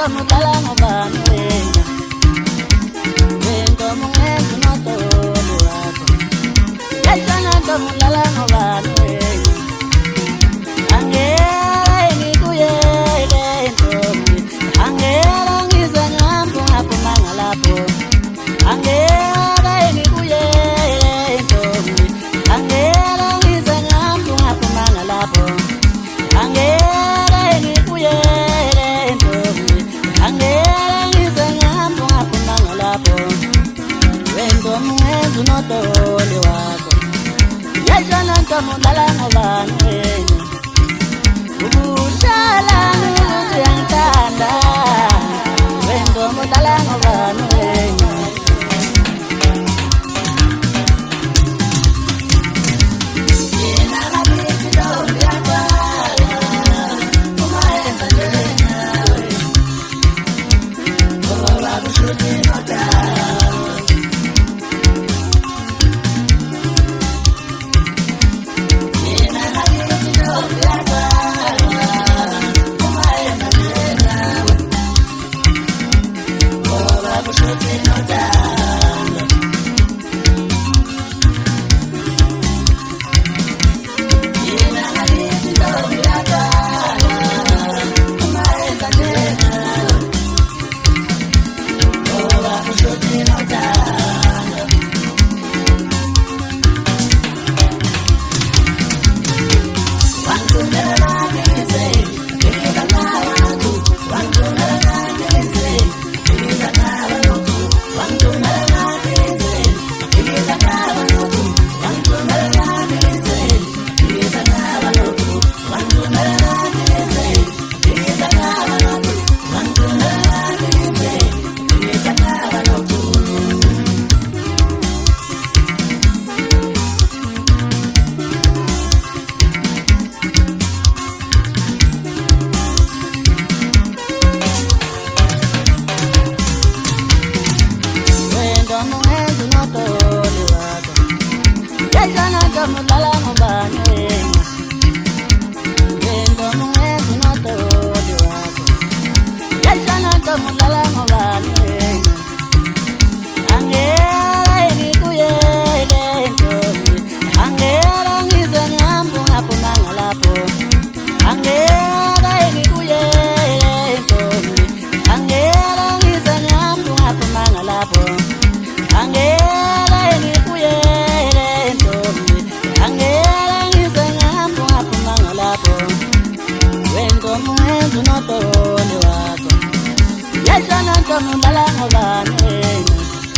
mudala ngobani wena wento mungenzi notoli wakho yeshana nto mudala ngobani wena angeke ngikuyele ntombi angeke ngize ngihambe ngaphumanga lapho angeke ngikuyele ntombi angeke ngize ngihambe ngaphumanga lapho angeke ngikuyele ntombi angeke ngize ngihambe ngaphumanga lapho wento mungenzi notoli wakho yeshana nto mudala ngobani wena ubuhlala nukuthi uyangithanda wento mudala ngobani wena yena ngabithi ntombi yakwala uma yenza njengawe ngoba kushuthi nodala yena ngabithi ntombi yakwala uma yenza njengawe ngoba kushuthi nodala yena ngabithi ntombi yakwala uma yenza njengawe ngoba kushuthi nodala mudala ngobani wena wento mungenzi notoli wakho yeshana nto mudala ngobani wena angeke ngikuyele ntombi angeke ngize ngihambe ngaphumanga lapho angeke ngikuyele ntombi angeke ngize ngihambe ngaphumanga lapho angeke ngikuyele ntombi angeke ngize ngihambe ngaphumanga lapho wento mungenzi notoli wakho yeshana nto mudala ngobani wena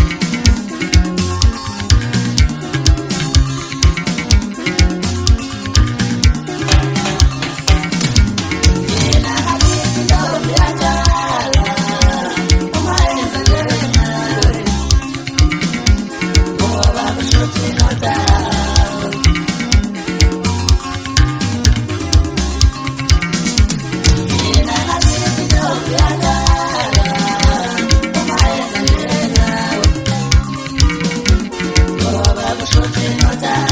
yena ngabithi ntombi yakwala uma yenza njengawe ngoba kushuthi nodala yena ngabithi ntombi yakwala uma yenza njengawe ngoba kushuthi nodala